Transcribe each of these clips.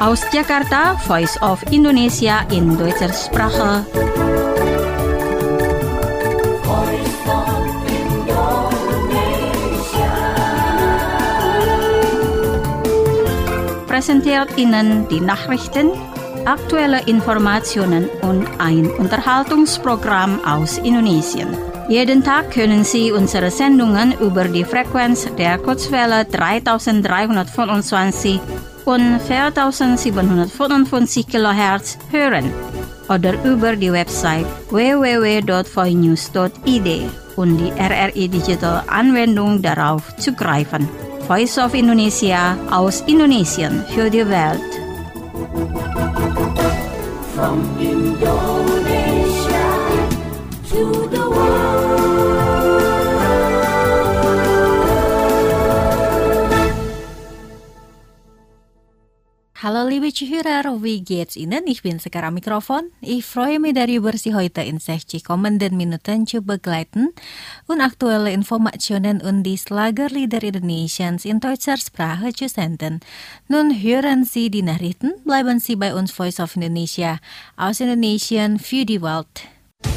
Aus Jakarta, Voice of Indonesia in deutscher Sprache. Präsentiert Ihnen die Nachrichten, aktuelle Informationen und ein Unterhaltungsprogramm aus Indonesien. Jeden Tag können Sie unsere Sendungen über die Frequenz der Kurzwelle 3325 und 4755 kHz hören oder über die Website www.voinews.id und die RRI Digital Anwendung darauf zugreifen. Voice of Indonesia aus Indonesien für die Welt. From Indonesia to the world. Hallo liebe Zuhörer, wie geht's Ihnen? Ich bin Sekar am Mikrofon. Ich freue mich darüber, Sie heute in 60 kommenden Minuten zu begleiten und aktuelle Informationen und die Schlagerlieder Indonesiens in deutscher Sprache zu senden. Nun hören Sie die Nachrichten, bleiben Sie bei uns Voice of Indonesia aus Indonesien für die Welt.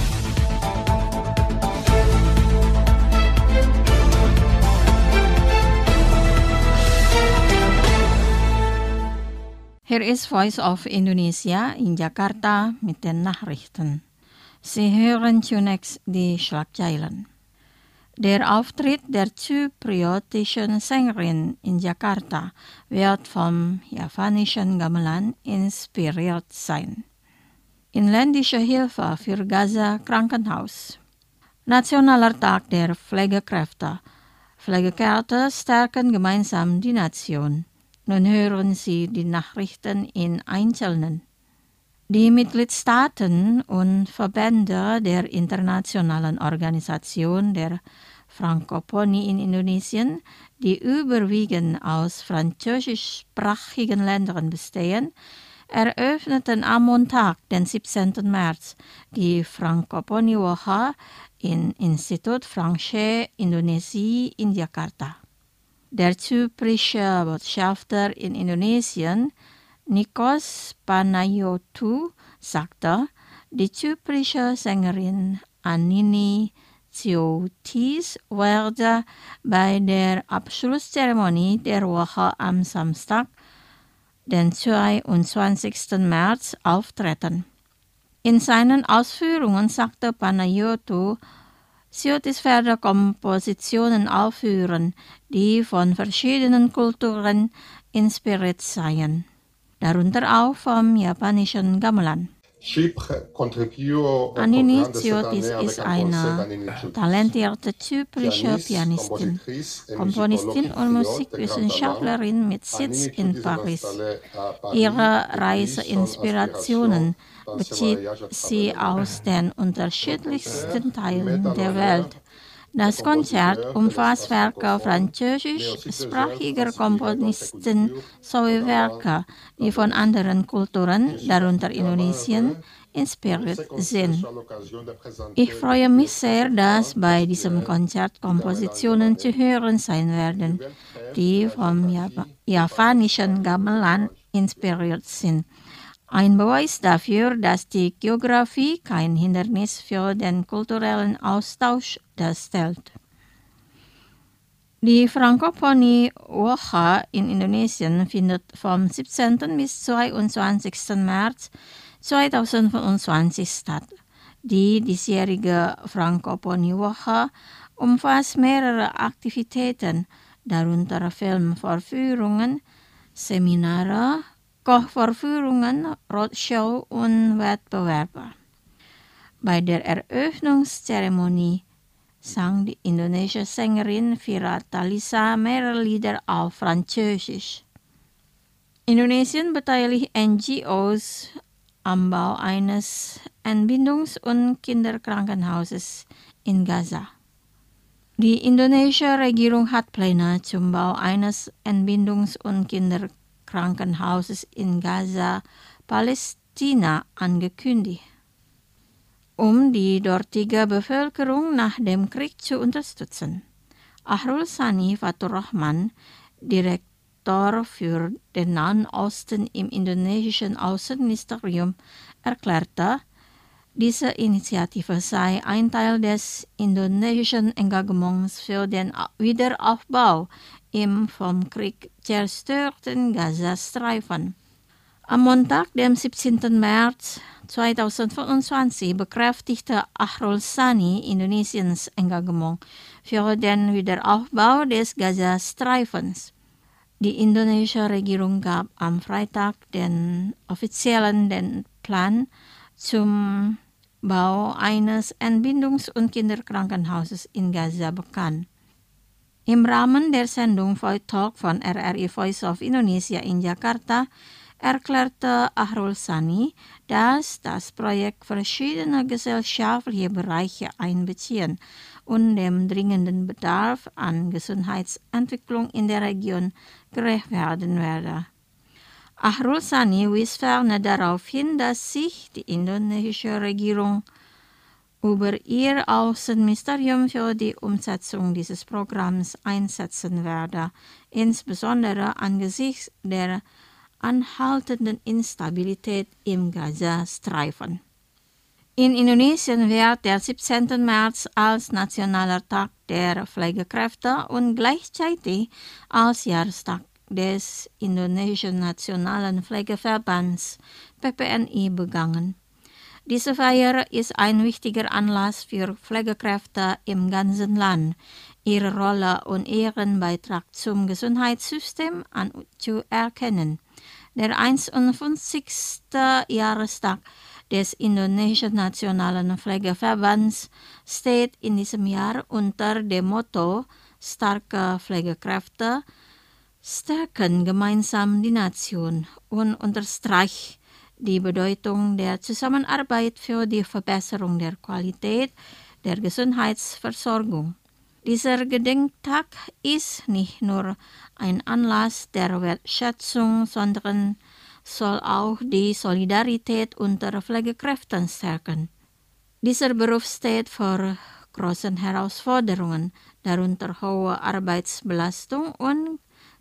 Hier ist Voice of Indonesia in Jakarta mit den Nachrichten. Sie hören zunächst die Schlagzeilen. Der Auftritt der zypriotischen Sängerin in Jakarta wird vom javanischen Gamelan inspiriert sein. Inländische Hilfe für Gaza Krankenhaus. Nationaler Tag der Pflegekräfte. Pflegekräfte stärken gemeinsam die Nation. Nun hören Sie die Nachrichten in Einzelnen. Die Mitgliedstaaten und Verbände der Internationalen Organisation der Frankophonie in Indonesien, die überwiegend aus französischsprachigen Ländern bestehen, eröffneten am Montag, den 17. März, die Frankophonie-Woche im Institut Français Indonésie in Jakarta. Der zyprische Botschafter in Indonesien, Nikos Panayotou, sagte, die zyprische Sängerin Anini Ziotis werde bei der Abschlusszeremonie der Woche am Samstag, den 22. März, auftreten. In seinen Ausführungen sagte Panayotou, Ziotis werde Kompositionen aufführen, die von verschiedenen Kulturen inspiriert seien, darunter auch vom japanischen Gamelan. Anini Ziotis ist eine talentierte zyprische Pianistin, Komponistin und Musikwissenschaftlerin mit Sitz in Paris. Ihre Reiseinspirationen bezieht sie aus den unterschiedlichsten Teilen der Welt. Das Konzert umfasst Werke französischsprachiger Komponisten sowie Werke, die von anderen Kulturen, darunter Indonesien, inspiriert sind. Ich freue mich sehr, dass bei diesem Konzert Kompositionen zu hören sein werden, die vom javanischen Gamelan inspiriert sind. Ein Beweis dafür, dass die Geografie kein Hindernis für den kulturellen Austausch darstellt. Die Frankophonie-Woche in Indonesien findet vom 17. bis 22. März 2025 statt. Die diesjährige Frankophonie-Woche umfasst mehrere Aktivitäten, darunter Filmvorführungen, Seminare, Kochvorführungen, Roadshow und Wettbewerbe. Bei der Eröffnungszeremonie sang die indonesische Sängerin Vira Talisa mehrere Lieder auf Französisch. Indonesien beteiligt NGOs am Bau eines Entbindungs- und Kinderkrankenhauses in Gaza. Die indonesische Regierung hat Pläne zum Bau eines Entbindungs- und Kinderkrankenhauses in Gaza, Palästina, angekündigt, um die dortige Bevölkerung nach dem Krieg zu unterstützen. Ahrul Sani Fatur Rahman, Direktur Direktor für den Nahen Osten im indonesischen Außenministerium, erklärte, diese Initiative sei ein Teil des indonesischen Engagements für den Wiederaufbau im vom Krieg zerstörten Gazastreifen. Am Montag, dem 17. März 2025, bekräftigte Ahrul Sani Indonesiens Engagement für den Wiederaufbau des Gazastreifens. Die indonesische Regierung gab am Freitag den offiziellen Plan zum Bau eines Entbindungs- und Kinderkrankenhauses in Gaza bekannt. Im Rahmen der Sendung Voice Talk von RRI Voice of Indonesia in Jakarta erklärte Ahrul Sani, dass das Projekt verschiedene gesellschaftliche Bereiche einbeziehen und dem dringenden Bedarf an Gesundheitsentwicklung in der Region gerecht werden werde. Ahrul Sani wies ferner darauf hin, dass sich die indonesische Regierung über ihr Außenministerium für die Umsetzung dieses Programms einsetzen werde, insbesondere angesichts der anhaltenden Instabilität im Gazastreifen. In Indonesien wird der 17. März als Nationaler Tag der Pflegekräfte und gleichzeitig als Jahrestag des Indonesischen Nationalen Pflegeverbands PPNI begangen. Diese Feier ist ein wichtiger Anlass für Pflegekräfte im ganzen Land, ihre Rolle und ihren Beitrag zum Gesundheitssystem anzuerkennen. Der 51. Jahrestag des Indonesischen Nationalen Pflegeverbands steht in diesem Jahr unter dem Motto Starke Pflegekräfte stärken gemeinsam die Nation und unterstreicht die Bedeutung der Zusammenarbeit für die Verbesserung der Qualität der Gesundheitsversorgung. Dieser Gedenktag ist nicht nur ein Anlass der Wertschätzung, sondern soll auch die Solidarität unter Pflegekräften stärken. Dieser Beruf steht vor großen Herausforderungen, darunter hohe Arbeitsbelastung und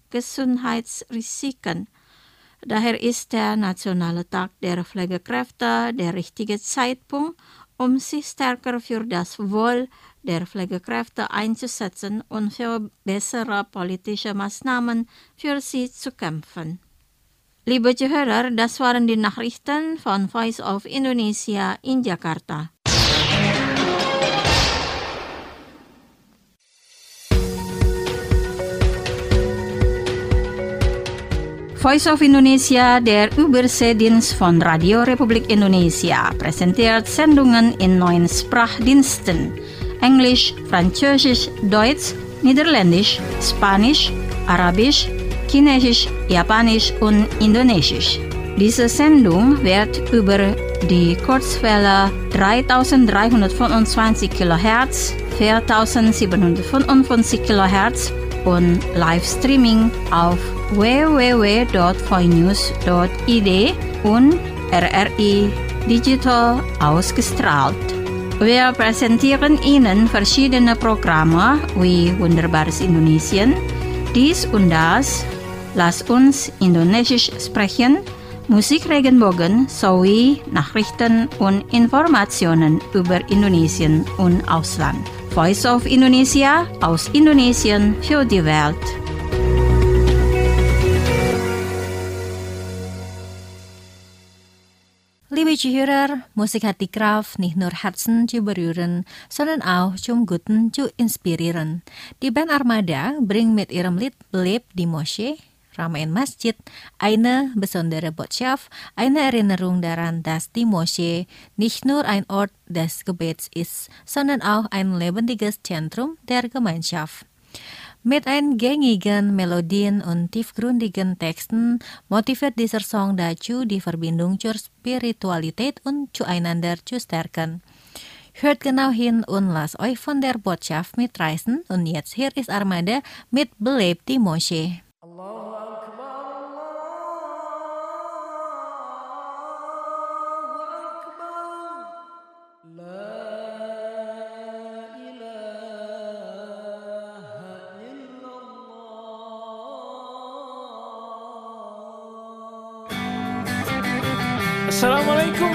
Gesundheitsrisiken. Daher ist der Nationale Tag der Pflegekräfte der richtige Zeitpunkt, um sich stärker für das Wohl der Pflegekräfte einzusetzen und für bessere politische Maßnahmen für sie zu kämpfen. Liebe Zuhörer, das waren die Nachrichten von Voice of Indonesia in Jakarta. Voice of Indonesia, der Überseedienst von Radio Republik Indonesia, präsentiert Sendungen in 9 Sprachdiensten: Englisch, Französisch, Deutsch, Niederländisch, Spanisch, Arabisch, Chinesisch, Japanisch und Indonesisch. Diese Sendung wird über die Kurzwelle 3325 kHz, 4755 kHz und Livestreaming auf www.voinews.id und RRI Digital ausgestrahlt. Wir präsentieren Ihnen verschiedene Programme wie Wunderbares Indonesien, dies und das, Lass uns Indonesisch sprechen, Musikregenbogen sowie Nachrichten und Informationen über Indonesien und Ausland. Voice of Indonesia aus Indonesien für die Welt. Liebe Zuhörer, Musik hat die Kraft, nicht nur Herzen zu berühren, sondern auch zum Guten zu inspirieren. Die Band Armada bringt mit ihrem Lied Belebt die Moschee, Ramein Masjid, eine besondere Botschaft, eine Erinnerung daran, dass die Moschee nicht nur ein Ort des Gebets ist, sondern auch ein lebendiges Zentrum der Gemeinschaft. Mit eingängigen Melodien und tiefgründigen Texten motiviert dieser Song dazu, die Verbindung zur Spiritualität und zueinander zu stärken. Hört genau hin und lasst euch von der Botschaft mitreißen. Und jetzt hier ist Armada mit Belebt die Moschee.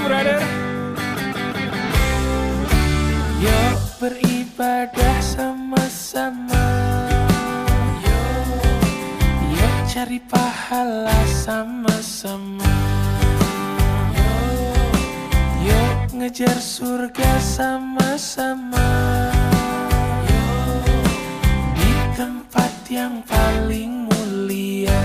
brother. Yuk beribadah sama-sama. Yuk cari pahala sama-sama. Yuk ngejar surga sama-sama. Di tempat yang paling mulia.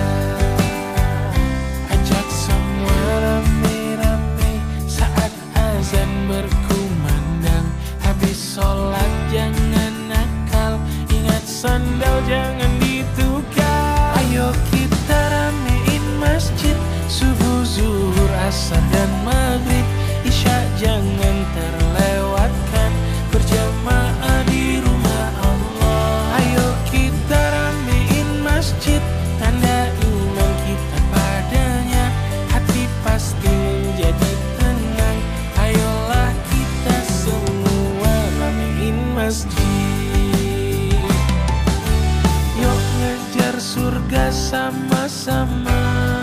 Ajak semua rame-rame saat azan berkumandang. Habis sholat jangan nakal, ingat sandal jangan ditukar. Ayo kita ramein masjid, subuh, zuhur, asar dan maghrib. Isya jangan terlewatkan, berjamaah di rumah Allah. Ayo kita ramein masjid, tanda iman kita padanya. Hati pasti menjadi tenang. Ayolah kita semua ramein masjid. Yuk ngejar surga sama-sama.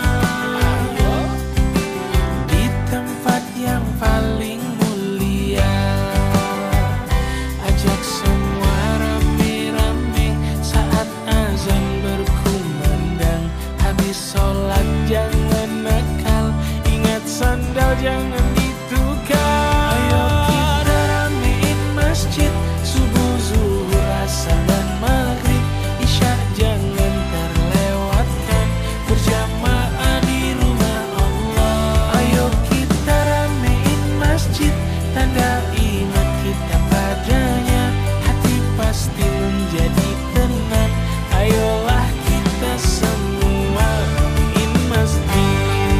Di tempat yang paling mulia. Ajak semua rame-rame saat azan berkumandang. Habis sholat jangan nakal, ingat sandal jangan ditukar. Ayo kita ramein masjid, subuh, zuhur, asar dan maghrib. Isya jangan terlewatkan, berjamaah di rumah Allah. Ayo kita ramein masjid, tanda iman kita padanya. Hati pasti menjadi tenang. Ayolah kita semua ramein masjid.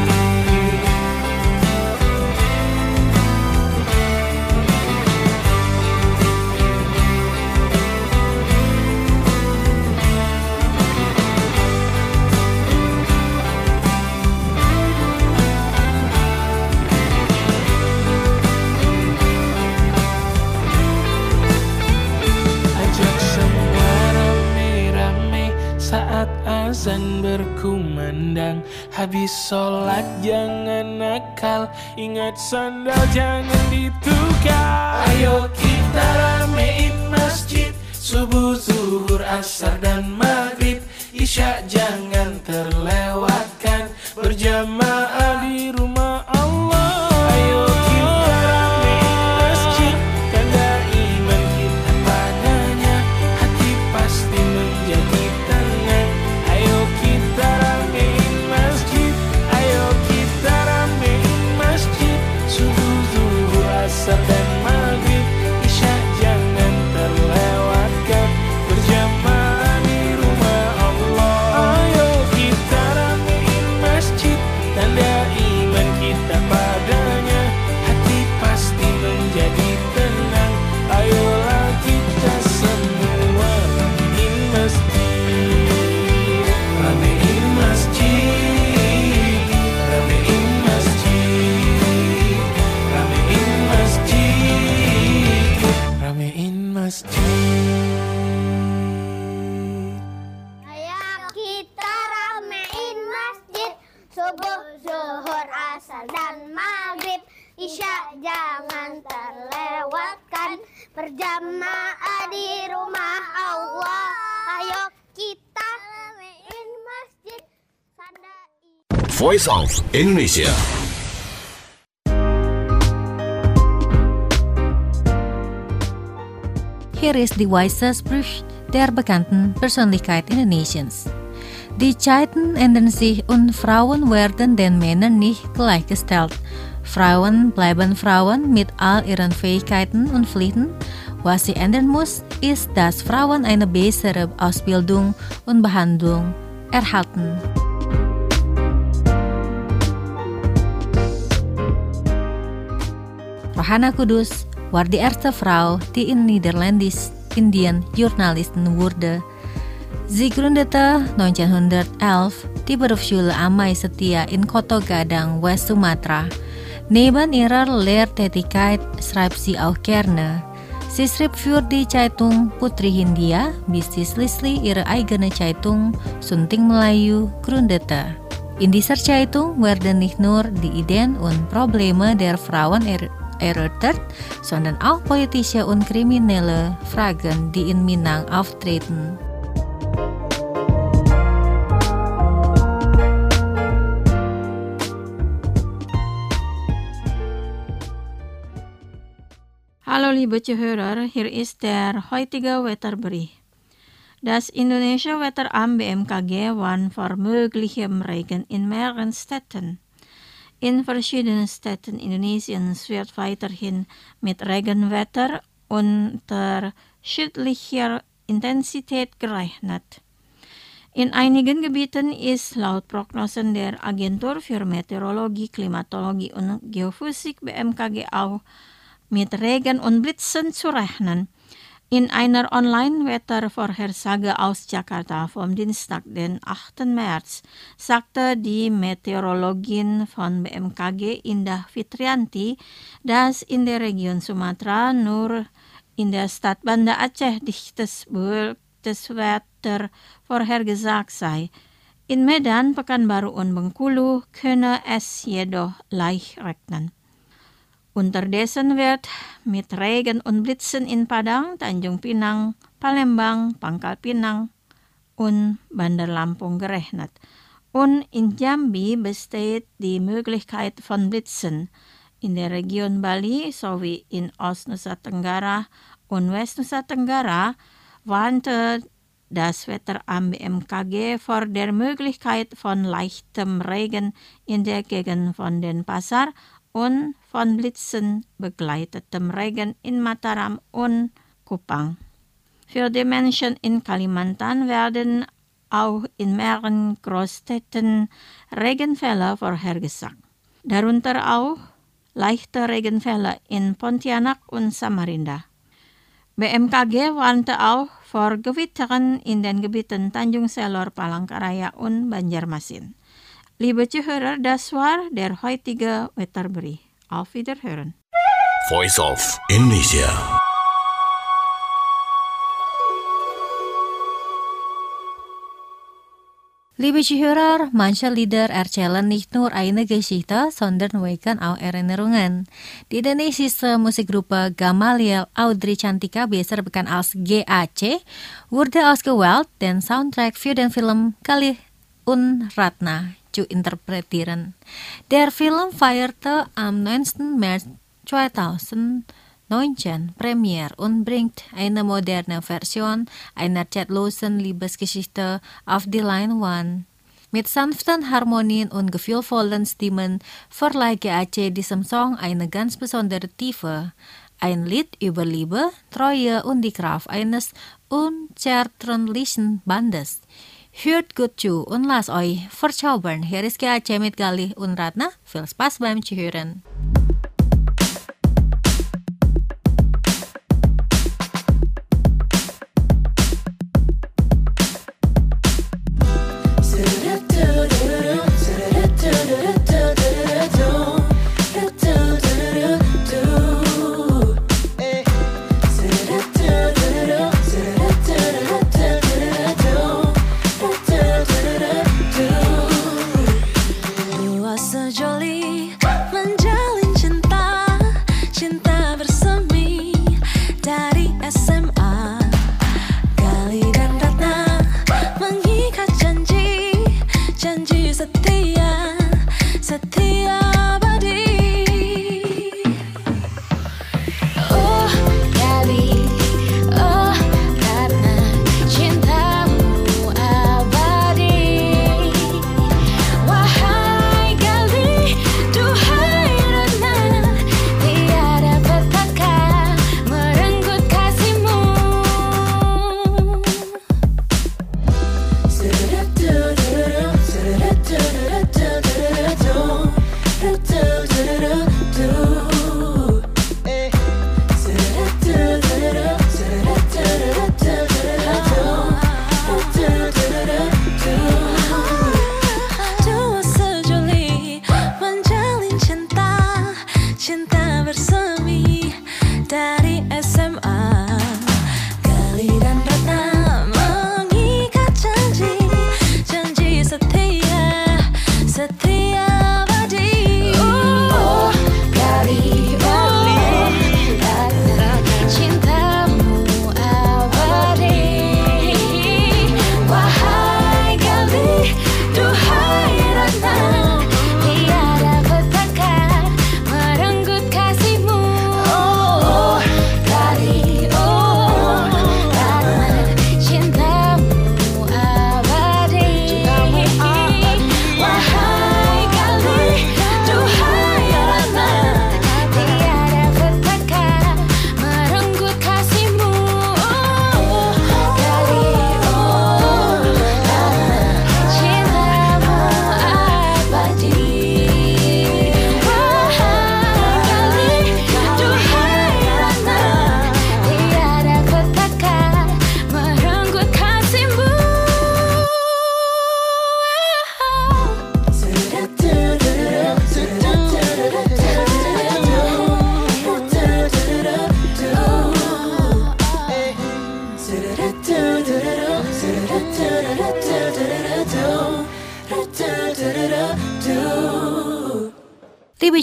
Ajak semua rame-rame saat azan berkumandang. Habis sholat jangan nakal, ingat sandal jangan ditukar. Ayo kita ramein masjid, subuh, zuhur, asar dan maghrib. Isya jangan terlewatkan, berjamaah di rumah Allah. Ayo kita ramein masjid, tanda iman kita padanya. Hati pasti menjadi tenang. Ayo kita ramein masjid. Ayo kita ramein masjid, subuh, zuhur, asar dan maghrib. Isya jangan terlewatkan, berjamaah di rumah Allah. Ayo kita ramein masjid, tanda iman kita padanya. Hati pasti menjadi tenang. Ayolah kita semua ramein masjid. Ramein masjid, ramein masjid, ramein masjid, ramein masjid. Ayo kita ramein masjid, subuh, zuhur, asar dan maghrib. Isya jangan terlewatkan, berjamaah di rumah Allah. Ayo kita ramein masjid, tanda Voice of Indonesia. Hier ist die Weisheitsspruch der bekannten Persönlichkeit Indonesiens. Die Zeiten ändern sich und Frauen werden den Männern nicht gleichgestellt. Frauen bleiben Frauen mit all ihren Fähigkeiten und Pflichten. Was sie ändern muss, ist, dass Frauen eine bessere Ausbildung und Behandlung erhalten. Rohana Kudus war die erste Frau, die in Niederländisch-Indien Journalistin wurde. Sie gründete 1911 die Berufsschule Amai Setia in Koto Gadang, West Sumatra. Neben ihrer Lehrtätigkeit schreibt sie auch gerne. Sie schrieb für die Zeitung Putri Hindia, bis sie schließlich ihre eigene Zeitung Sunting Melayu gründete. In dieser Zeitung werden nicht nur die Ideen und Probleme der Frauen erörtert, sondern auch politische und kriminelle Fragen, die in Minang auftreten. Hallo liebe Zuhörer, hier ist der heutige Wetterbericht. Das Indonesia Wetteramt BMKG warnt vor möglichem Regen in mehreren Städten. In verschiedenen Städten Indonesiens wird weiterhin mit Regenwetter unterschiedlicher Intensität gerechnet. In einigen Gebieten ist laut Prognosen der Agentur für Meteorologie, Klimatologie und Geophysik BMKG auch mit Regen und Blitzen zu rechnen. In einer Online-Wettervorhersage aus Jakarta vom Dienstag, den 8. März, sagte die Meteorologin von BMKG Indah Fitrianti, dass in der Region Sumatera nur in der Stadt Banda Aceh dichtes Wetter vorhergesagt sei. In Medan, Pekanbaru und Bengkulu könne es jedoch leicht regnen. Unterdessen wird mit Regen und Blitzen in Padang, Tanjung Pinang, Palembang, Pangkal Pinang und Bandar Lampung gerechnet. Und in Jambi besteht die Möglichkeit von Blitzen. In der Region Bali sowie in Ost-Nusa Tenggara und West-Nusa Tenggara warnte das Wetteramt BMKG vor der Möglichkeit von leichtem Regen in der Gegend von Denpasar und von Blitzen begleitetem Regen in Mataram und Kupang. Für die Menschen in Kalimantan werden auch in mehreren Großstädten Regenfälle vorhergesagt. Darunter auch leichte Regenfälle in Pontianak und Samarinda. BMKG warnte auch vor Gewittern in den Gebieten Tanjung Selor, Palangkaraya und Banjarmasin. Liebe Zuhörer, das war der heutige Wetterbericht. Auf Wiederhören. Voice of Indonesia. Liebe Zuhörer, manche Lieder erzählen nicht nur eine Geschichte, sondern wecken auch Erinnerungen. Die indonesische Musikgruppe Gamaliel Audrey Cantika, besser bekannt als GAC, wurde ausgewählt, den Soundtrack für den Film Kali und Ratna zu interpretieren. Der Film feierte am 19. März 2019 Premiere und bringt eine moderne Version einer zeitlosen Liebesgeschichte auf die Leinwand. Mit sanften Harmonien und gefühlvollen Stimmen verleiht GAC diesem Song eine ganz besondere Tiefe. Ein Lied über Liebe, Treue und die Kraft eines unzertrennlichen Bandes. Hört gut zu und lasst euch verzaubern. Hier ist GAC mit Galih und Ratna. Viel Spaß beim Zuhören. Sejoli Tiada berkata merenggut kasihmu.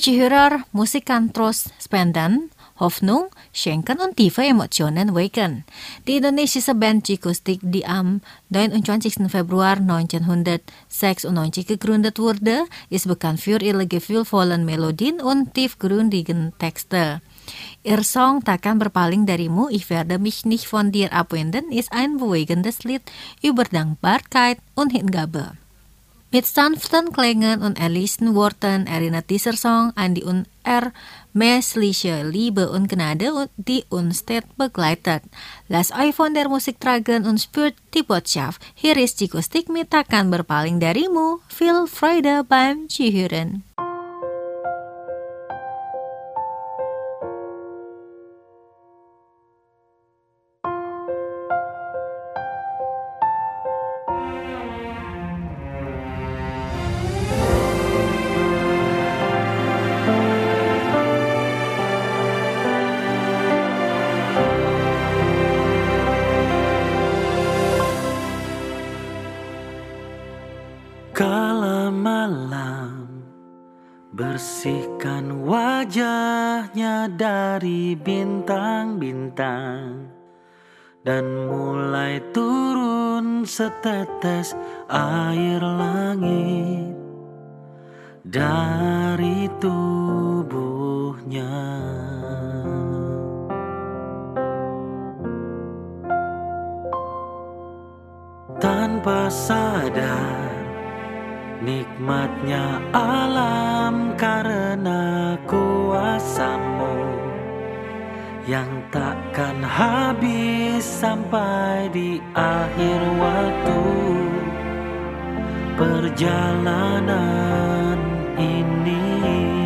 Hörer, Musik kann Trost spenden, Hoffnung schenken und tiefe Emotionen wecken. Die indonesische Band Cikustik, die am 29. Februar 1996 gegründet wurde, ist bekannt für ihre gefühlvollen Melodien und tiefgründigen Texte. Ihr Song Takkan berpaling darimu, ich werde mich nicht von dir abwenden, ist ein bewegendes Lied über Dankbarkeit und Hingabe. Mit sanften Klängen und ehrlichen Worten erinnert dieser Song an die unermessliche Liebe und Gnade, die uns stets begleitet. Lasst euch von der Musik tragen und spürt die Botschaft. Hier ist Cikustik mit Takkan berpaling darimu. Viel Freude beim Zuhören. Kala malam bersihkan wajahnya dari bintang-bintang dan mulai turun setetes air langit dari tubuhnya. Tanpa sadar nikmatnya alam karena kuasamu yang takkan habis sampai di akhir waktu perjalanan ini.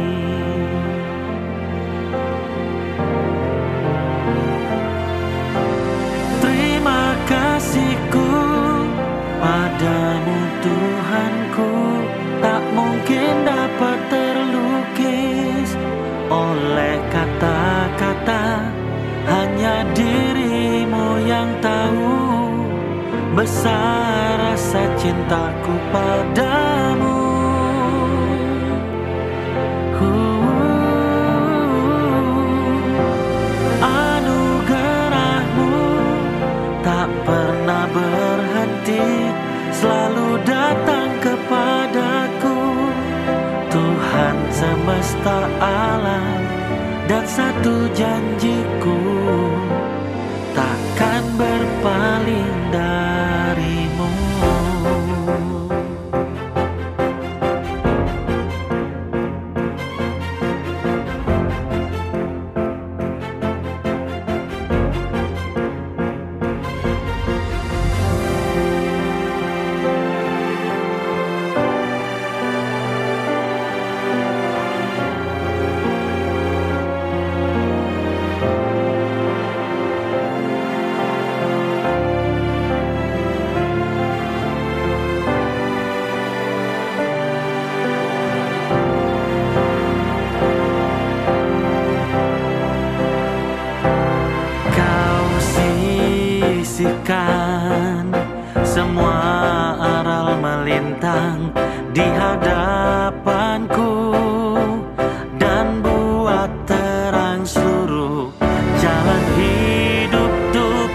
Terima kasihku padamu Tuhanku, tak mungkin dapat terlukis oleh kata-kata, hanya dirimu yang tahu besar rasa cintaku padamu. Anugerahmu tak pernah berhenti, selalu datang kepadaku. Tuhan semesta alam, dan satu janjiku, takkan berpaling darimu. Sisihkan semua aral melintang di hadapanku dan buat terang seluruh jalan hidup untuk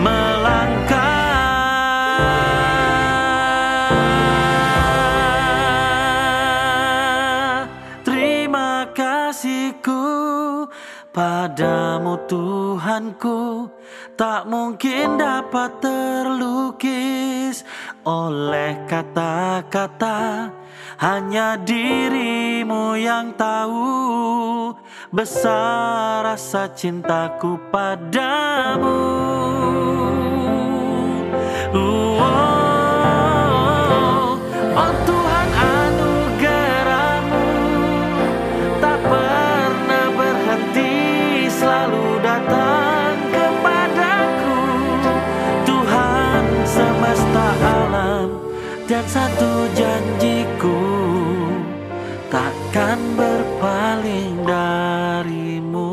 melangkah. Terima kasihku padamu Tuhanku, tak mungkin dapat terlukis oleh kata-kata, hanya dirimu yang tahu besar rasa cintaku padamu. Oh Tuhan, anugerahmu tak pernah berhenti, selalu datang kepadaku. Tuhan semesta alam, dan satu janjiku, takkan berpaling darimu.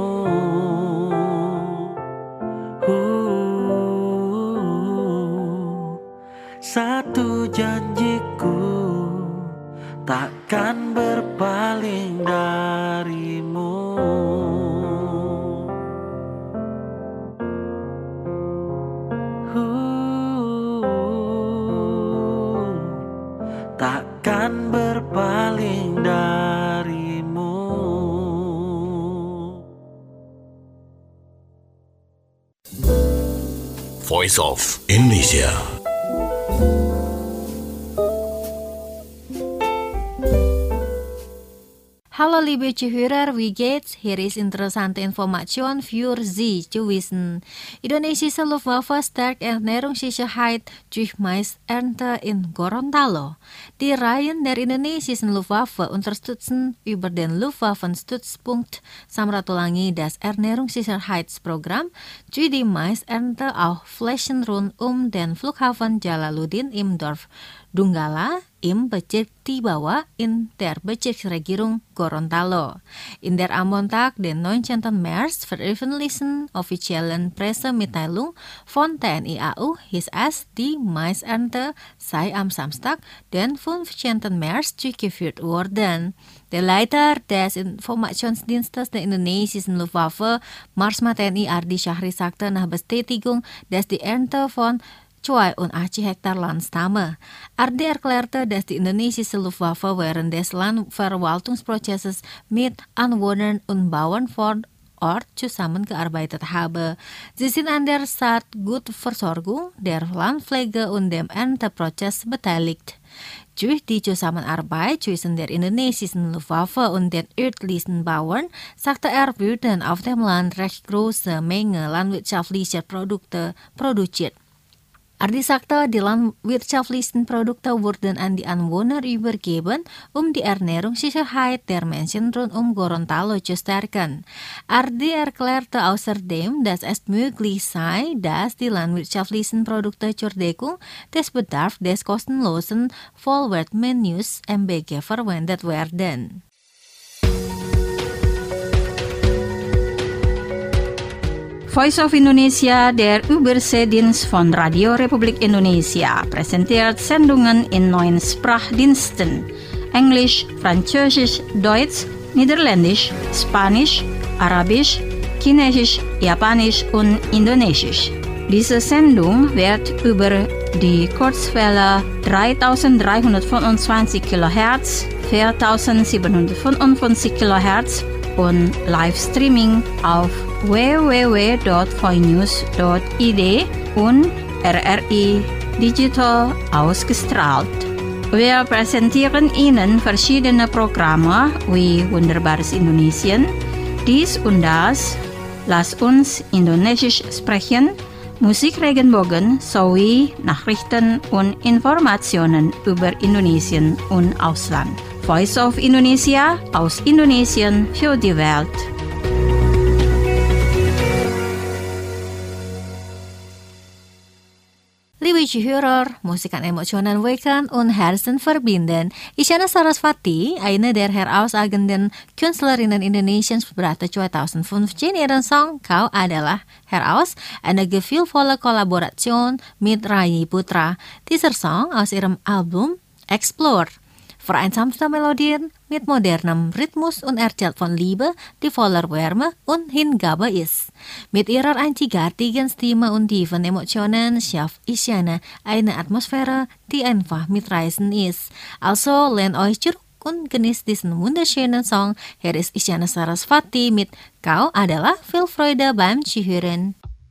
Satu janjiku, takkan berpaling darimu. Takkan berpaling darimu. Voice of Indonesia. Hallo liebe Zuhörer, wie geht's? Hier ist interessante Information für Sie zu wissen. Indonesische Luftwaffe stärkt Ernährungssicherheit durch Maisernte in Gorontalo. Die Reihen der indonesischen Luftwaffe unterstützen über den Luftwaffenstützpunkt Samratulangi das Ernährungssicherheitsprogramm für die Maisernte auf Flächen rund um den Flughafen Jalaluddin im Dorf Donggala im Bezirk Tibawa in der Bezirksregierung Gorontalo. In der am Montag, den 19. März, veröffentlichten offiziellen Pressemitteilung von TNI AU hieß es, die Maisernte sei am Samstag, den 15. März, durchgeführt worden. Der Leiter des Informationsdienstes der indonesischen Luftwaffe, Marsma TNI Ardi Syahri, sagte nach Bestätigung, dass die Ernte von 280 Hektar Land stamme. Ardi erklärte, dass die indonesische Luftwaffe während des Landverwaltungsprozesses mit Anwohnern und Bauern vor Ort zusammengearbeitet habe. Sie sind an der Saatgutversorgung, der Landpflege und dem Ernteprozess beteiligt. Durch die Zusammenarbeit zwischen der indonesischen Luftwaffe und den örtlichen Bauern sagte er, würden auf dem Land recht große Menge landwirtschaftlicher Produkte produziert. Ardi sagte, die landwirtschaftlichen Produkte wurden an die Anwohner übergeben, die Ernährungssicherheit der Menschen rund um Gorontalo zu stärken. Ardi erklärte außerdem, dass es möglich sei, dass die landwirtschaftlichen Produkte zur Deckung des Bedarfs des kostenlosen Vollwertmenüs MBG verwendet werden. Voice of Indonesia, der Überseedienst von Radio Republik Indonesia, präsentiert Sendungen in 9 Sprachdiensten: Englisch, Französisch, Deutsch, Niederländisch, Spanisch, Arabisch, Chinesisch, Japanisch und Indonesisch. Diese Sendung wird über die Kurzwelle 3325 kHz, 4755 kHz und Livestreaming auf www.voinews.id und RRI Digital ausgestrahlt. Wir präsentieren Ihnen verschiedene Programme wie Wunderbares Indonesien, dies und das, Lass uns Indonesisch sprechen, Musik Regenbogen sowie Nachrichten und Informationen über Indonesien und Ausland. Voice of Indonesia aus Indonesien für die Welt. Liebe Zuhörer, Musik kann Emotionen wecken und Herzen verbinden. Isyana Sarasvati, eine der herausragenden Künstlerinnen Indonesiens, brachte 2015 ihren Song Kau Adalah heraus, eine gefühlvolle Kollaboration mit Rai Putra. Dieser Song aus ihrem Album Explore vereinsamte Melodien mit modernem Rhythmus und erzählt von Liebe, die voller Wärme und Hingabe ist. Mit ihrer einzigartigen Stimme und tiefen Emotionen schafft Isyana eine Atmosphäre, die einfach mitreißend ist. Also lehnt euch zurück und genießt diesen wunderschönen Song. Hier ist Isyana Sarasvati mit Kau Adalah. Viel Freude beim Zuhören.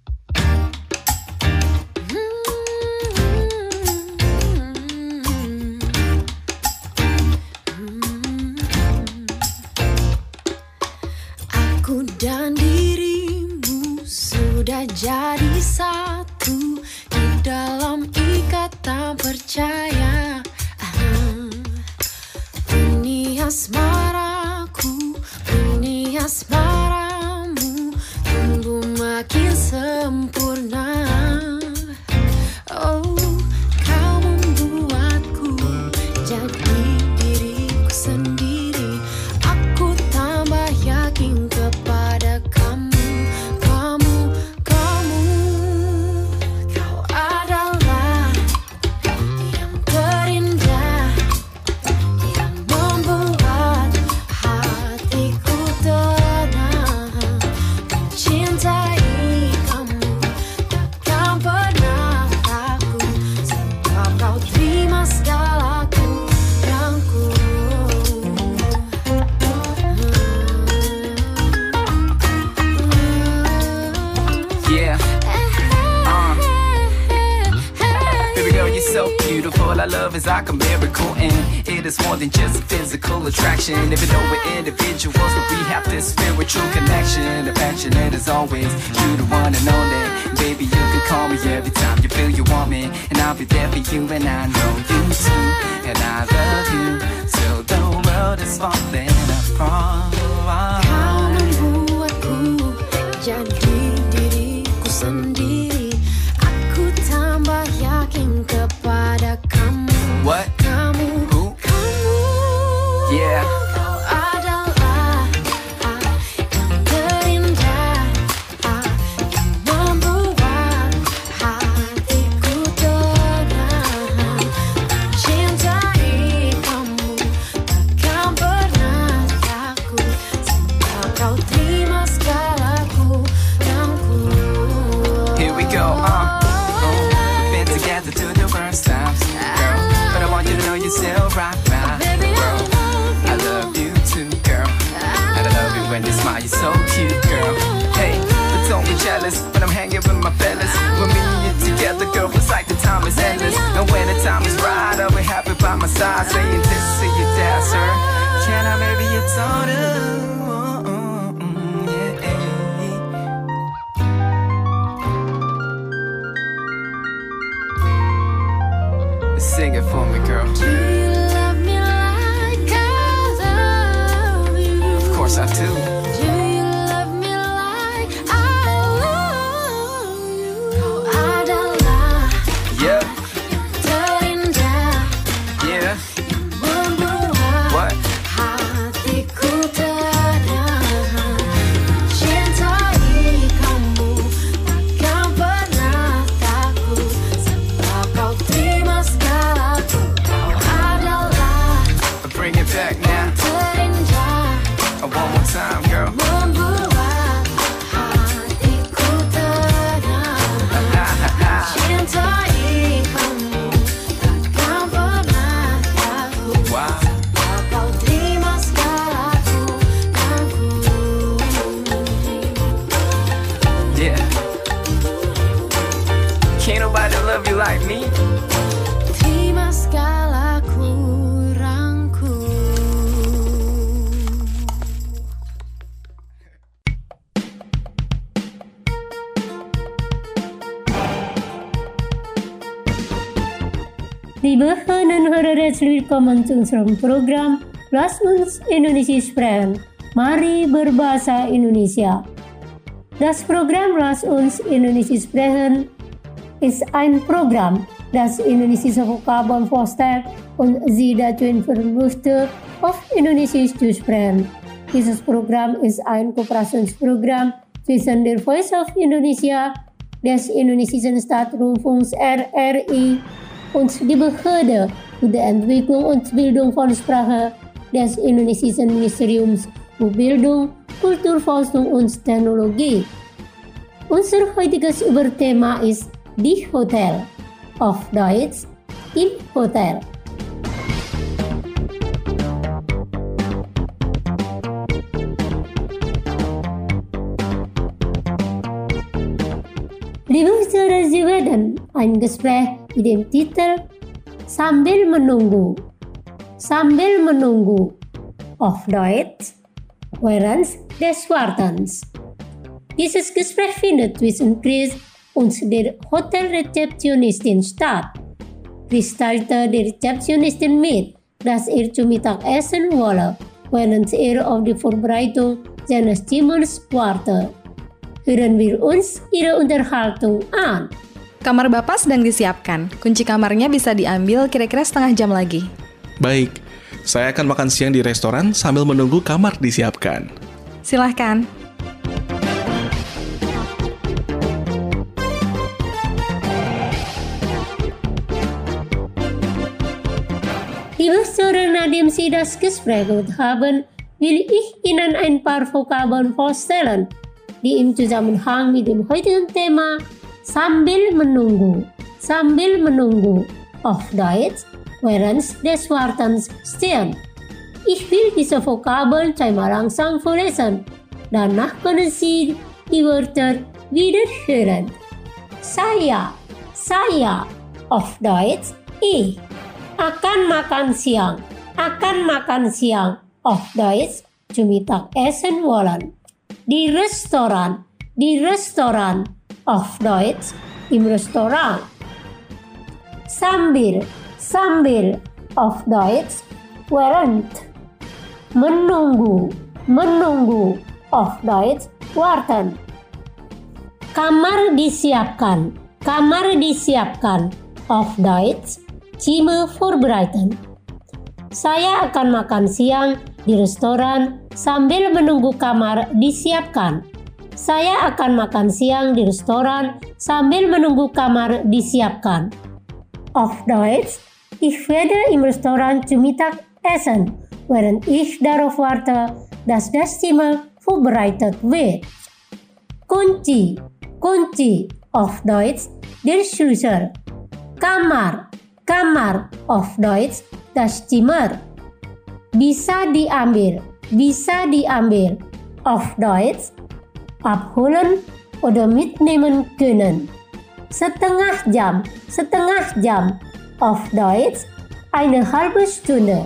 Dan dirimu sudah jadi satu di dalam ikatan percaya. Ini asmaraku, ini asmaramu tumbuh makin sempurna. Oh, kau membuatku jadi diriku sendiri. Aku tambah yakin kepada kamu. Kau adalah yang terindah, yang membuat so beautiful. Our love is like a miracle, and it is more than just physical attraction. Even though we're individuals, but we have this spiritual connection. Affectionate as always, you're the one and only. Baby, you can call me every time you feel you want me, and I'll be there for you, and I know you too. And I love you till the world is falling apart. Kau membuatku jadi diriku sendiri. Aku tambah yakin kepada kamu. What? Kamu, Who? kamu. Yeah. Kau adalah yang terindah, yang membuat hatiku tenang. Cintai kamu takkan pernah takut, sebab kau terima segala kurangku. Here we go, We've been together through the worst times, girl. But I want you to know you're still right now, girl. I love you too, girl. And I love you when you smile, you're so cute, girl. Hey, but don't be jealous when I'm hanging with my fellas. When me and you together, girl, it's like the time is endless. And when the time is right, I'll be happy by my side, saying this to your dad, sir. Can I maybe your daughter? Sing it for me, girl. Do you love me like I love you? Of course I do. Do you love me like I love you? Kau adalah Yeah, terindah, yeah. membuat What? hatiku tenang. Cintai kamu takkan pernah takut, sebab kau terima segalaku. Kau adalah Bring it back now. terindah, One more time, girl. membuat hatiku tenang. Cintai kamu takkan pernah takut, Wow. sebab kau terima segala kurangku. Yeah. Can't nobody love you like me. Terima segala kurangku. Liebe Hörerinnen und Hörer, herzlich willkommen zu unserem Programm Lass uns Indonesisch sprechen. Mari berbahasa Indonesia. Das Programm Lass uns Indonesisch sprechen ist ein Programm, das indonesische Vokabeln vorstellt und Sie dazu informieren möchte, auf Indonesisch zu sprechen. Dieses Programm ist ein Kooperationsprogramm zwischen der Voice of Indonesia, des indonesischen Staatsrundfunks RRI und die Behörde für die Entwicklung und Bildung von Sprache des indonesischen Ministeriums für Bildung, Kulturforschung und Technologie. Unser heutiges Überthema ist die Hotel, auf Deutsch im Hotel. Liebe Hörer, Sie werden ein Gespräch mit dem Titel Sambil Menunggu. Sambil Menunggu, auf Deutsch während des Wartens. Dieses Gespräch findet zwischen Chris und der Hotelrezeptionistin statt. Chris teilte der Rezeptionistin mit, dass er zum Mittagessen wolle, während er auf die Vorbereitung seines Zimmers wartete. Hören wir uns Ihre Unterhaltung an. Kamar Bapak sedang disiapkan. Kunci kamarnya bisa diambil kira-kira setengah jam lagi. Baik, saya akan makan siang di restoran sambil menunggu kamar disiapkan. Silahkan. Liebe Hörer, nachdem Sie das Gespräch gehört haben, will ich Ihnen ein paar Vokabeln vorstellen, die im Zusammenhang mit dem heutigen Thema sambil menunggu. Sambil menunggu, auf Deutsch während des Wartens stehen. Ich will diese Vokabeln zweimal langsam vorlesen. Danach können Sie die Wörter wieder hören. Saya, auf Deutsch Ich akan makan siang. Akan makan siang. Auf Deutsch zu Mittag essen wollen. Di restoran. Di restoran. Auf Deutsch im Restaurant. Sambil. Sambil. Auf Deutsch während. Menunggu. Menunggu. Auf Deutsch warten. Kamar disiapkan. Kamar disiapkan. Auf Deutsch Zimmer vorbereiten. Saya akan makan siang di restoran sambil menunggu kamar disiapkan. Saya akan makan siang di restoran sambil menunggu kamar disiapkan. Auf Deutsch, ich werde im Restaurant zu Mittag essen, während ich darauf warte, dass das Zimmer vorbereitet wird. Kunci, kunci. Auf Deutsch, der Schlüssel. Kamar, kamar. Auf Deutsch, das Zimmer. Bisa diambil, bisa diambil. Auf Deutsch, abholen oder mitnehmen können. Setengah jam, setengah jam. Auf Deutsch, eine halbe Stunde.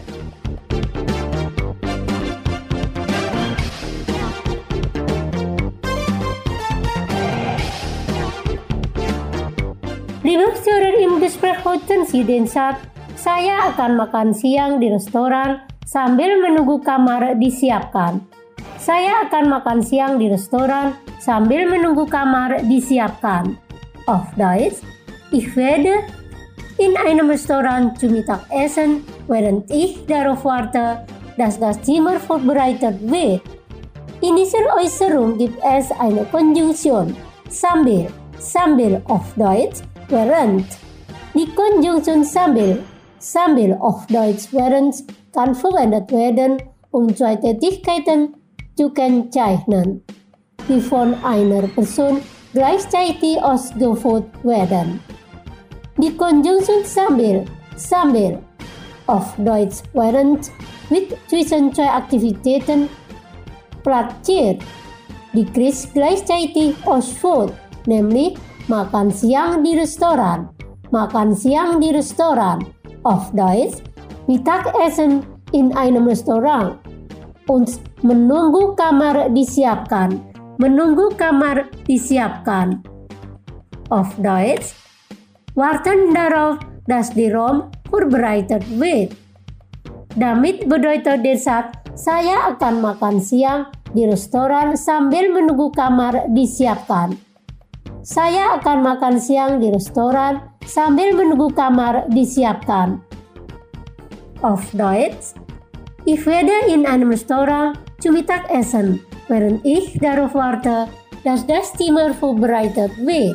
Liebe Hörer, im Gespräch heute Sie den Satz, saya akan makan siang di restoran sambil menunggu kamar disiapkan. Saya akan makan siang di restoran sambil menunggu kamar disiapkan. Auf Deutsch, ich werde in einem Restaurant zu Mittag essen, während ich darauf warte, dass das Zimmer vorbereitet wird. In dieser Äußerung gibt es eine Konjunktion, sambil, sambil auf Deutsch, während. Die Konjunktion sambil, sambil auf Deutsch während kann verwendet werden, um zwei Tätigkeiten zu kennzeichnen, die von einer Person gleichzeitig ausgeführt werden. Die Konjunktion sambil, sambil auf Deutsch während wird zwischen zwei Aktivitäten platziert, die gleichzeitig ausführt, nämlich makan siang di restoran, makan siang di restoran. Auf Deutsch, Mittagessen in einem Restaurant. Und menunggu kamar disiapkan, menunggu kamar disiapkan. Auf Deutsch, warten darauf, dass die Raum vorbereitet wird. Damit bedeutet der Satz, saya akan makan siang di restoran sambil menunggu kamar disiapkan. Saya akan makan siang di restoran sambil menunggu kamar disiapkan. Auf Deutsch, ich werde in einem Restaurant zu Mittag essen, während ich darauf warte, dass das Zimmer vorbereitet wird.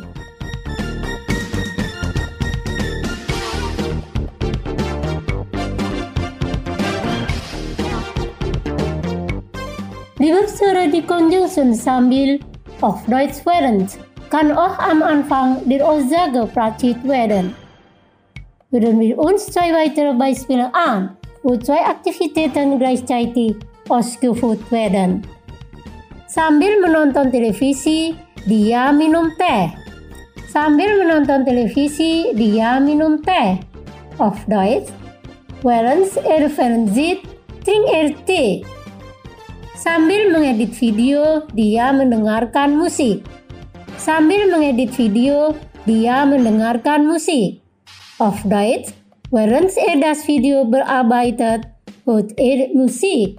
Liebe Hörer, die Konjunktion sambil auf Deutsch während kann auch am Anfang der Aussage platziert werden. Hören wir uns zwei weitere Beispiele an, wo zwei Aktivitäten gleichzeitig ausgeführt werden. Sambil menonton televisi, dia minum teh. Sambil menonton televisi, dia minum teh. Auf Deutsch, während Fernsehen sieht, trinkt Tee. Sambil mengedit video, dia mendengarkan musik. Sambil mengedit video, dia mendengarkan musik. Auf Deutsch, während das Video bearbeitet, hört Musik.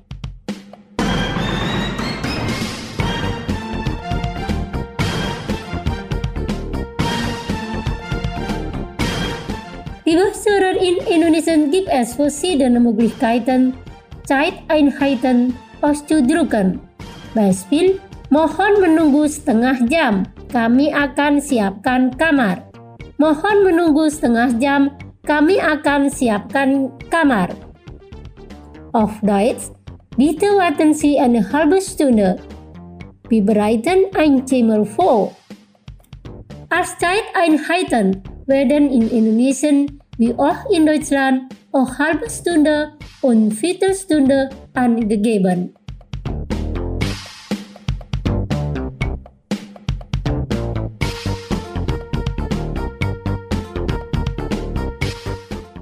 Liebe Hörer, in Indonesia gibt es verschiedene Möglichkeiten, Zeiteinheiten auszudrücken. Beispiel, mohon menunggu setengah jam. Kami akan siapkan kamar. Mohon menunggu setengah jam. Kami akan siapkan kamar. Auf Deutsch, bitte warten Sie eine halbe Stunde. Wir bereiten ein Zimmer vor. Als Zeiteinheiten werden in Indonesien wie auch in Deutschland auch halbe Stunde und Viertelstunde angegeben.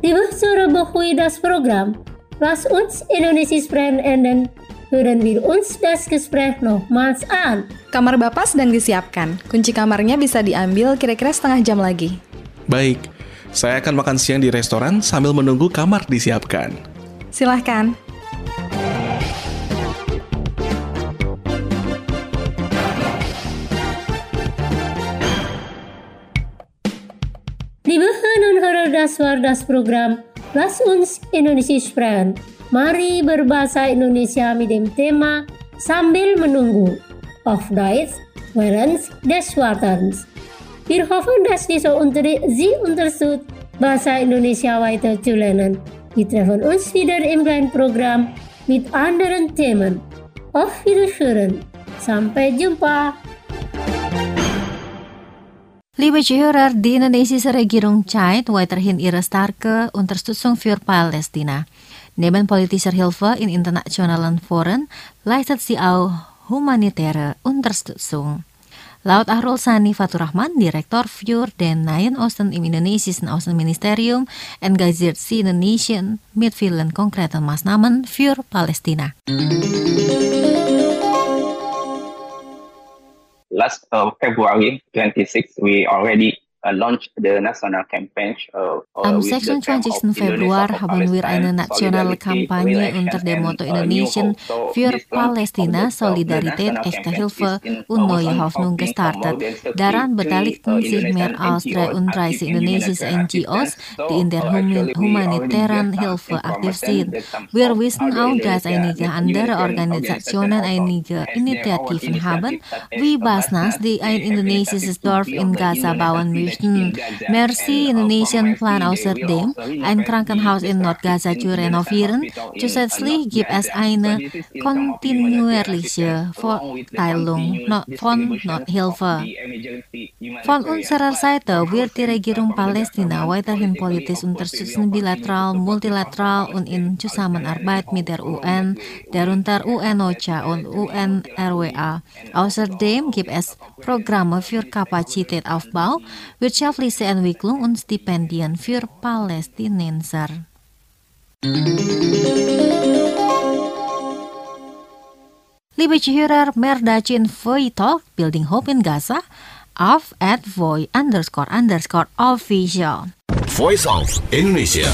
Liebe Zuhörer, bevor das Programm, lass uns Indonesia sprechen und hören wir uns das Gespräch nochmals an. Kamar Bapak sedang disiapkan. Kunci kamarnya bisa diambil kira-kira setengah jam lagi. Baik, saya akan makan siang di restoran sambil menunggu kamar disiapkan. Silahkan. Liebe Hörerinnen und Hörer, das war das Programm Lass uns Indonesia sprechen. Mari berbahasa Indonesia mit dem Thema Sambil Menunggu auf Deutsch während des Wartens. Wir hoffen, dass Sie unterstützt, Bahasa Indonesia weiter zu lernen. Wir treffen uns wieder im kleinen Programm mit anderen Themen. Auf Wiederhören. Sampai jumpa. Liebe Zuhörer, die indonesische Regierung Zeit weiterhin ihre starke Unterstützung für Palästina. Neben politischer Hilfe in internationalen Foren leistet sie auch humanitäre Unterstützung. Laut Ahrul Sani Faturrahman, Direktor für den Nahen Osten im indonesischen Außenministerium, engagiert sie Indonesien mit vielen konkreten Maßnahmen für Palästina. Last February 26, we already launched the national campaign. Am 26. Februar haben wir eine nationale Kampagne unter dem Motto Indonesian für Palästina, Solidarität, echte Hilfe und neue Hoffnung gestartet. Daran beteiligten sich mehr als 33 indonesische NGOs, die in der humanitären Hilfe aktiv sind. Wir wissen auch, dass einige andere Organisationen einige Initiativen haben, wie Basnas, die ein indonesisches Dorf in Gaza bauen möchten. Mercy Indonesian Plan außerdem, ein Krankenhaus in Nordgaza zu renovieren. Zusätzlich gibt es eine kontinuierliche Verteilung von Nothilfe. Von unserer Seite wird die Regierung Palästina weiterhin politisch unterstützen, bilateral, multilateral und in Zusammenarbeit mit der UN, darunter UN-OCHA und UNRWA. Außerdem gibt es Programme für Kapazitätsaufbau, wirtschaftliche Entwicklung und Stipendien für Palästinenser. Liebe Zuhörer, mehr dazu in Voy Talk Building Hope in Gaza auf @voy__official. Voice of Indonesia.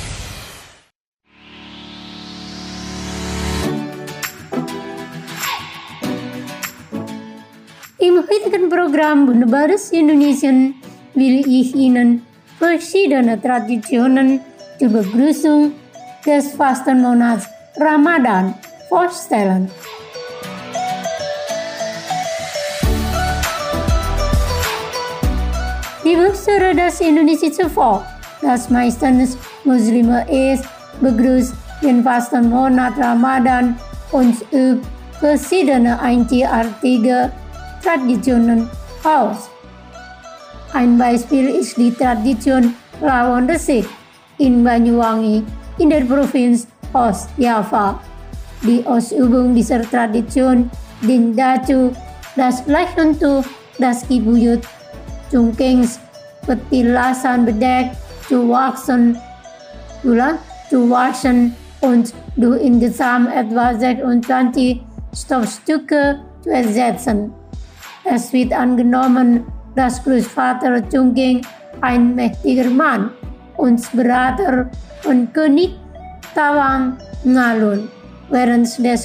Im heutigen Programm Wunderbares Indonesien will ich Ihnen verschiedene Traditionen zur Begrüßung des Fastenmonats Ramadan vorstellen. Die Höchste das indonesische Volk, das meistens Muslime ist, begrüßt den Fastenmonat Ramadan und übt verschiedene einzigartige Traditionen aus. Ein Beispiel ist die Tradition Lawan Resik in Banyuwangi in der Provinz Ostjava. Die Ausübung dieser Tradition dient dazu, das Leichentuch, das Kibuyut Cungkings Petilasan bedeckt zu waschen und durch insgesamt etwa 26 Stoffstücke zu ersetzen. Es wird angenommen, dass Großvater Cungking ein mächtiger Mann und Berater von König Tawang Ngalun während des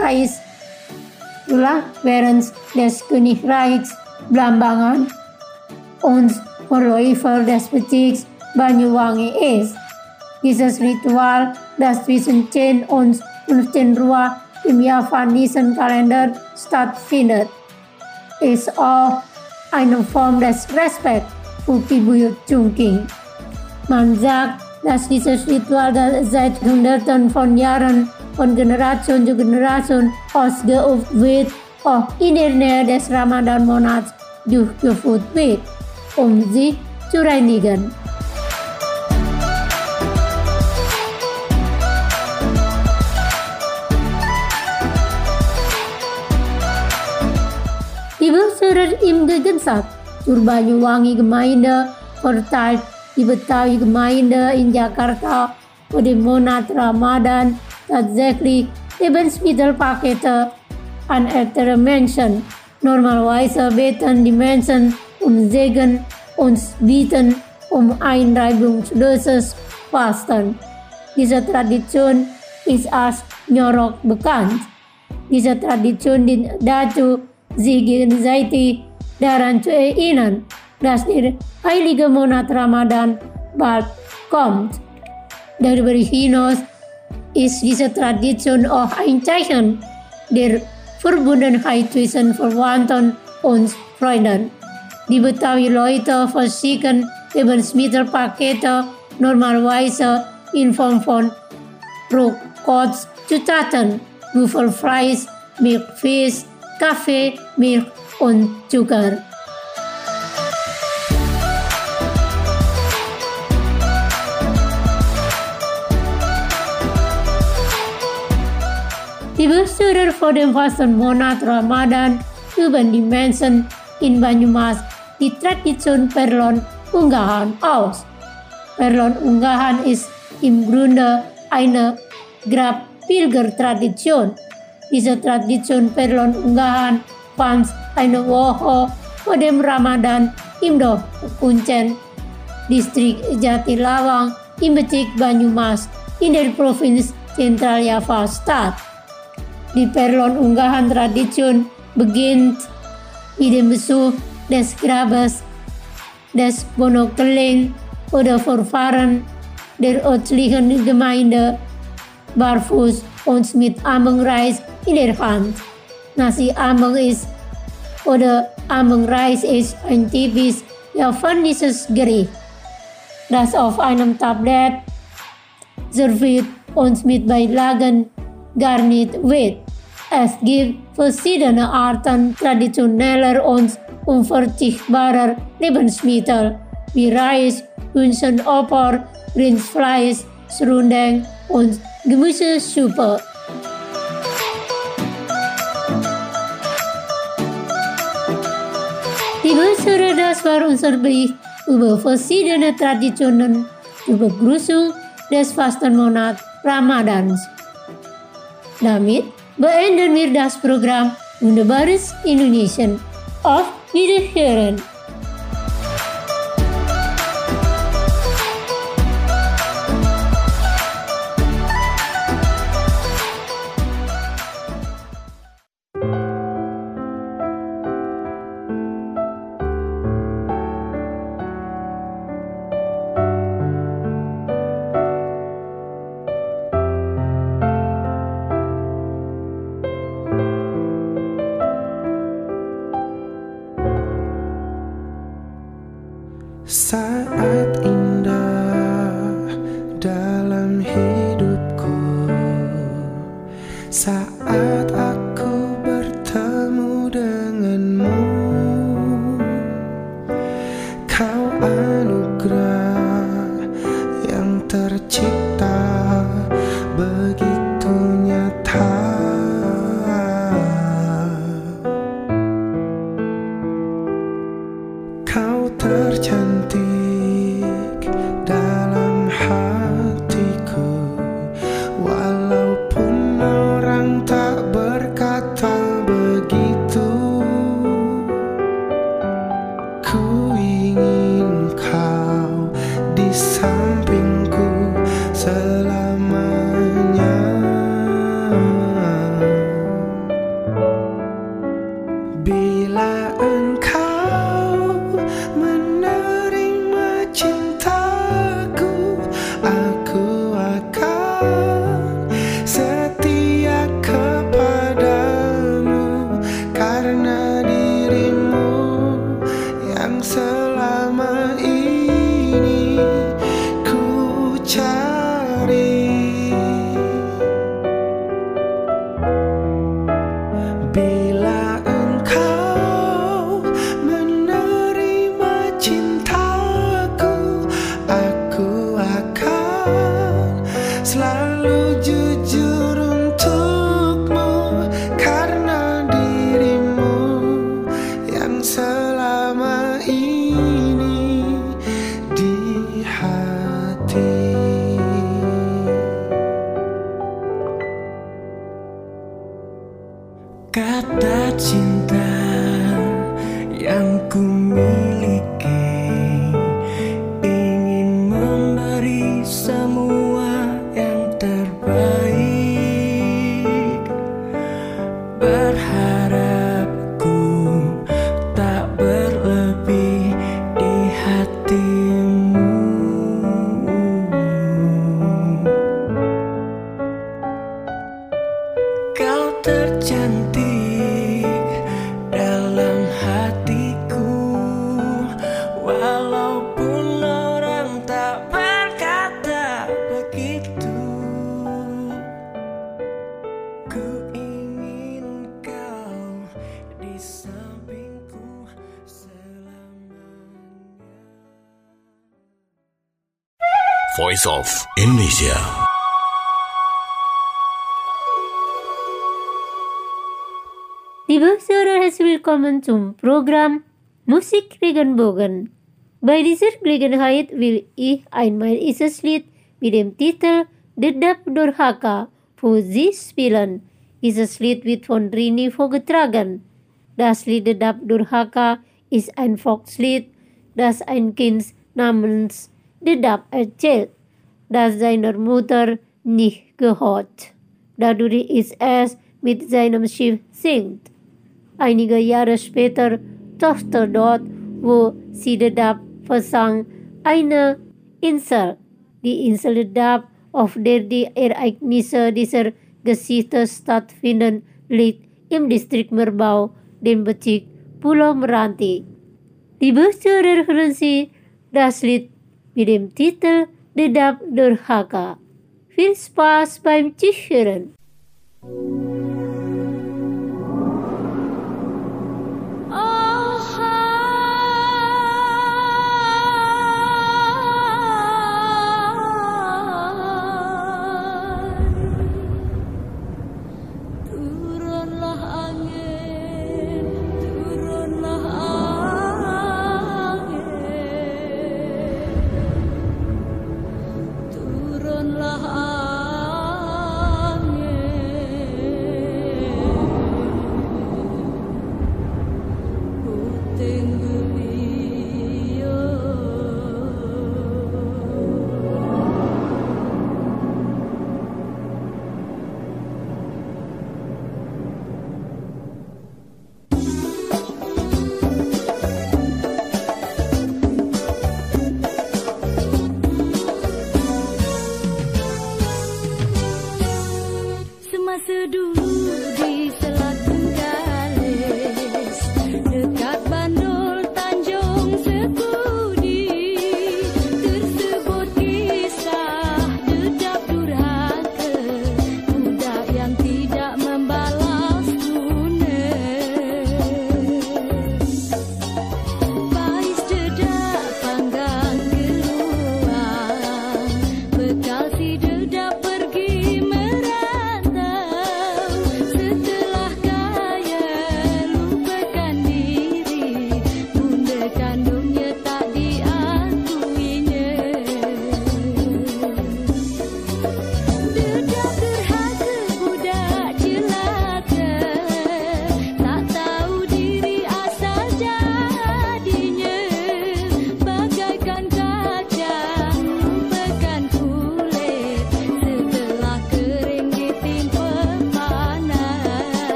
Königreichs Blambangan und Verläufer des Bezirks Banyuwangi ist. Dieses Ritual, das zwischen 10 und 15 Uhr im javanischen Kalender stattfindet, ist auch eine Form des Respekts für Kibuyut Cungking. Man sagt, dass dieses Ritual seit Hunderten von Jahren von Generation zu Generation ausgeübt wird, auch in der Nähe des Ramadan-Monats durchgeführt wird, um sich zu reinigen. Die Bürger im Gegensatz zur Banyuwangi Gemeinde verteilt di Betawi Gemeinde in Jakarta für den Monat Ramadan tatsächlich Lebensmittelpakete an ältere Menschen. Normalerweise beten die Menschen Segen und bieten ein reibungsloses Fasten. Diese Tradition ist als Nyorok bekannt. Diese Tradition dient dazu, sich gegenseitig daran zu erinnern, dass der heilige Monat Ramadan bald kommt. Darüber hinaus ist diese Tradition auch ein Zeichen der Verbundenheit zwischen Verwandten und Freunden. Die Betawi-Leute verschicken Lebensmittelpakete normalerweise in Form von Rohkost-Zutaten, Büffelfleisch, Milch, Fisch, Kaffee, Milch und Zucker. Die Besucher vor dem Fastenmonat Ramadan üben die Menschen in Banyumas die Tradition Perlon-Unggahan aus. Perlon-Unggahan ist im Grunde eine Grabpilger-Tradition. Diese Tradition Perlon-Unggahan fand eine Woche vor dem Ramadan im Dorf Kuncen, Distrik Jatilawang im Bezirk Banyumas in der Provinz Zentral Java statt. Die Perlon-Unggahan-Tradition beginnt mit dem Besuch des Grabes des Bonokeling oder Vorfahren der örtlichen Gemeinde, barfuß und mit Ambengreis in der Hand. Nasi Ambeng ist oder Ambengreis ist ein typisch javanisches Gericht, das auf einem Tablett serviert und mit Beilagen garniert wird. Es gibt verschiedene Arten traditioneller und unverzichtbarer Lebensmittel wie Reis, Hühnchenoper, Rindfleisch, Serundeng und Gemüsesuppe. Liebe Hörer, das war unser Bericht über verschiedene Traditionen zur Begrüßung des Fastenmonats Ramadans. Damit beenden wir das Programm Wunderbares Indonesien. Auf Wiederhören! Saat indah dalam hidupku, saat aku bertemu denganmu, kau anugerah yang tercipta begitu nyata. Kau tercantik dalam hatiku, walaupun orang tak berkata begitu. Ku ingin kau di sampingku selamanya. Bila engkau menerima Voice of Indonesia. Liebe Zuhörer, herzlich willkommen zum Programm Musik Regenbogen. Bei dieser Gelegenheit will ich einmal dieses Lied mit dem Titel Dedap Durhaka für Sie spielen. Dieses Lied wird von Rini vorgetragen. Das Lied Dedap Durhaka ist ein Volkslied, das ein Kind namens Dedap erzählt, das seiner Mutter nicht gehört. Dadurch ist es mit seinem Schiff sinkt. Einige Jahre später tauchte dort, wo sie Dedap versang, eine Insel. Die Insel Dedap, auf der die Ereignisse dieser Geschichte stattfinden, liegt im Distrikt Merbau, dem Bezirk Pulau Meranti. Liebe Zuhörer, hören Sie das Lied mit dem Titel Dedap Durhaka. Viel Spaß beim Zuhören. Turunlah angin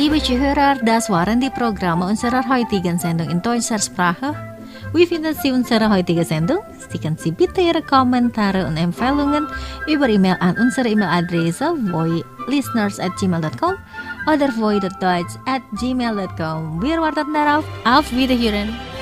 Liebe Zuhörer, das waren die Programme unserer heutigen Sendung in deutscher Sprache. Wie finden Sie unsere heutige Sendung? Schicken Sie bitte Ihre Kommentare und Empfehlungen über E-Mail an unsere E-Mail-Adresse voilisteners@gmail.com oder voi.deutsch@gmail.com. Wir warten darauf. Auf Wiederhören.